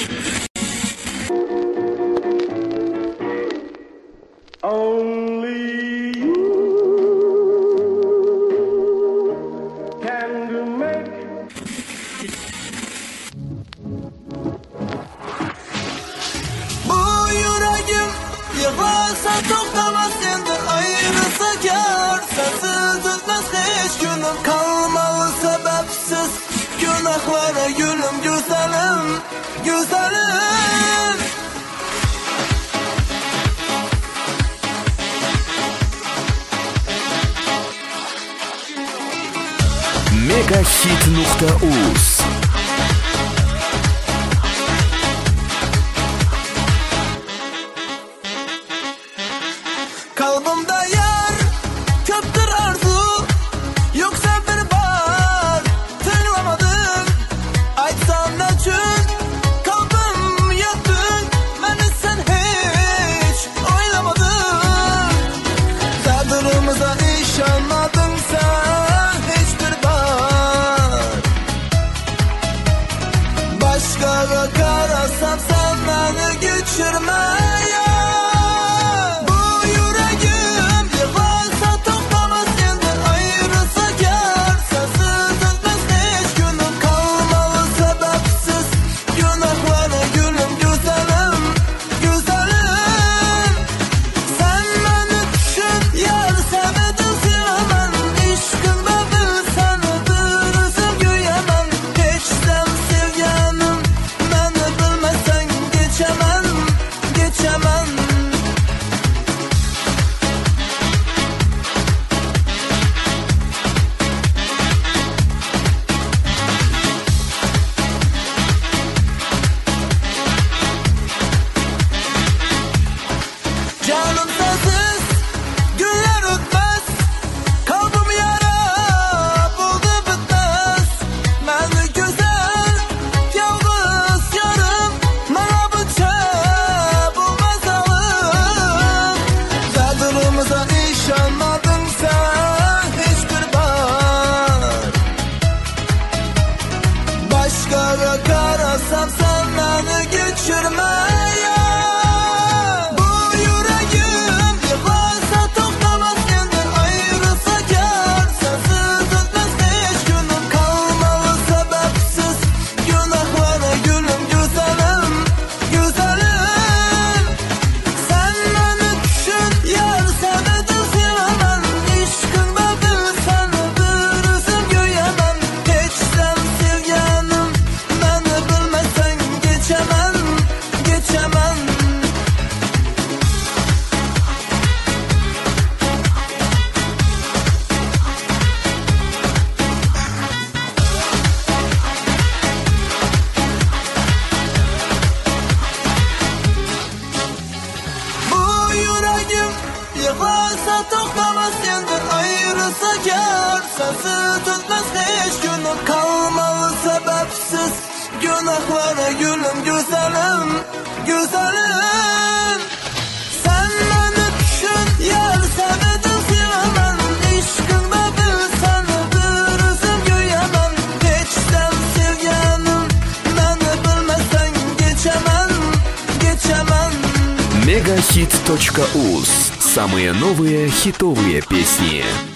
Yıkılsa toktamaz endi ayrılsa kar. Sensiz tutmaz hiç günüm kalmalı sebepsiz. Günahlara gülüm güzelim, güzelim. Megahit.uz Kalbimde yar, köptür arzu. Yoksa bir bar, tıklamadım. Aytsam nechun, kalbim yaktın. Beni sen hiç oylamadın. Taqdirimize ishonmading sen hiçbir bar. Başkaga qarasam sen beni geçirme. Başkaga qarasam sen beni geçirme. Bu yüreğim yıkılsa toktamaz endi ayrılsa kar. Sensiz ötmez hiç günüm kalmalı sebepsiz. Günahlara gülüm güzelim, güzelim. Sen beni düşün yar, sevmedim sevemem. İşkında bilsen bir üzüm güyemem. Hiç sen sevgenim beni bilmesen geçemem, geçemem. Bu yüreğim yıkılsa toktamaz endi ayrılsa kar. Sensiz tutmaz hiç günüm kalmalı sebepsiz. Günahlara gülüm güzelim, güzelim. Sen beni düşün yar, sevmedim sevemem. İşkında bilsen bir üzüm güyemem. Hiç sen sevgenim beni bilmesen geçemem, geçemem. Megahit.uz. Самые новые хитовые песни.